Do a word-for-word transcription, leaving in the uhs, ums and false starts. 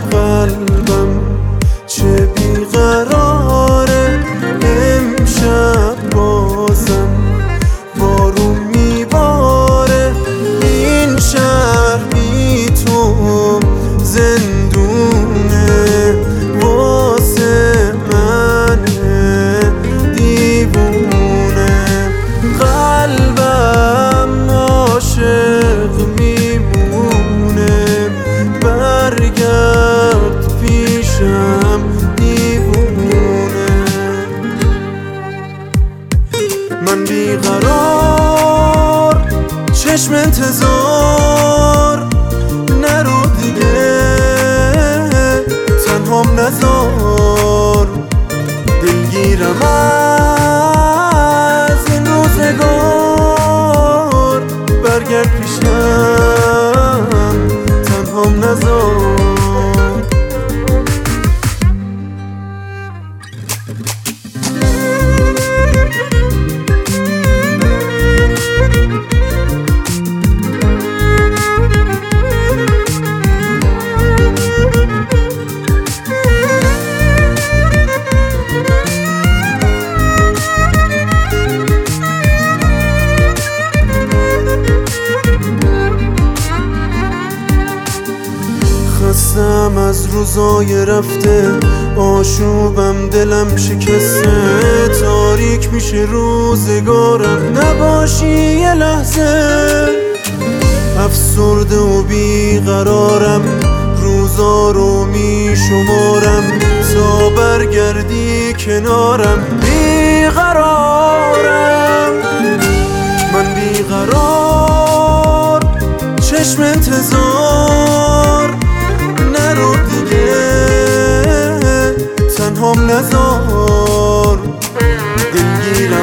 قلبم چه بیقراره، امشب بازم بارون میباره. این شهر بی تو زندونه واسه من دیوونه. قلبم عاشق میمونه، برگرد پیشم دیوونه. من بیقرار چشم انتظار، نرو دیگه تنهام نذار. دلگیرم از این روزگار، برگرد پیشم تنهام نذار. خستم از روزای رفته، آشوبم دلم شکسته. تاریک میشه روزگارم، نباشی یه لحظه. افسرده و بیقرارم، روزا رو میشمارم تا برگردی کنارم. بیقرارم من بیقرار، چشم انتظار، نرو دیگه تنهام نذار. دلگیرم